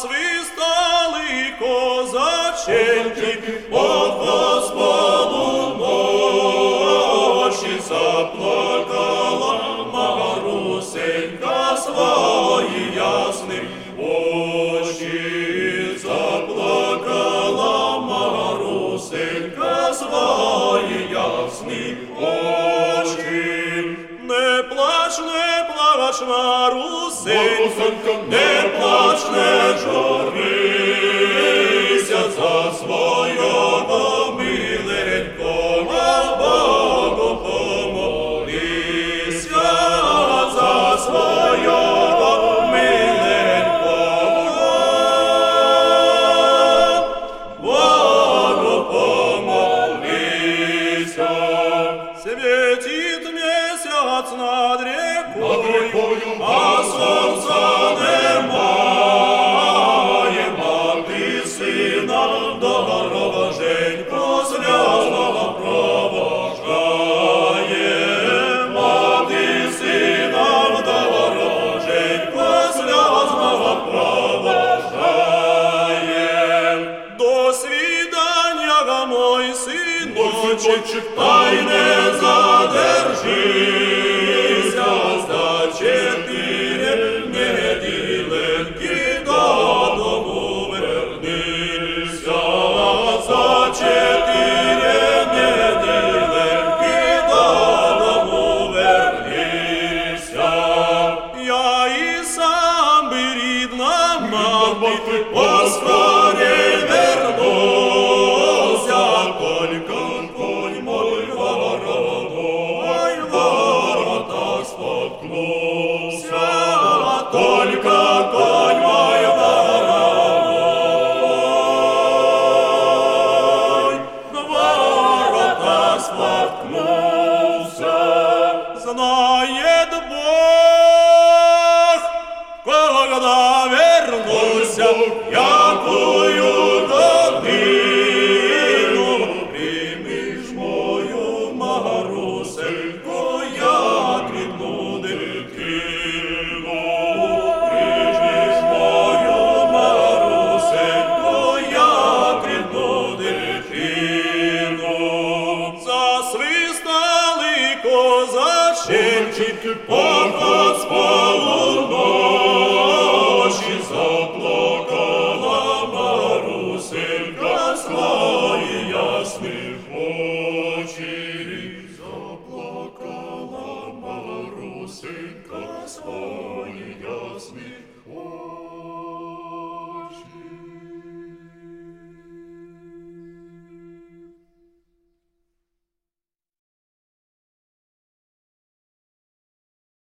Засвистали козаченьки, от Господу ночі заплакала Марусенька свої ясні очі, заплакала Марусенька свої ясні очі. Не плач, Марусенька, не плач, не журися за свого миленького, Богу помолися за свого миленького, Богу помолися. Светит месяц над рекою, а сонця немає, мати сина дороженько сльозного провожає, мати сина дороженько сльозного провожає. До свидання, мой синочек, та й не задержися, за 4 неділеньки додому вернися, за 4 неділеньки додому вернися. Я і сам би, рідна мати, поскорей вернуся, тільки конь мой ворота споткнувся, тільки конь мой ворота споткнувся. Знает Бог, когда вернуся, якую годину приймеш мою Марусеньку, як рідну дитину. Приймеш мою Марусеньку, як рідну дитину. Засвистали козаченьки,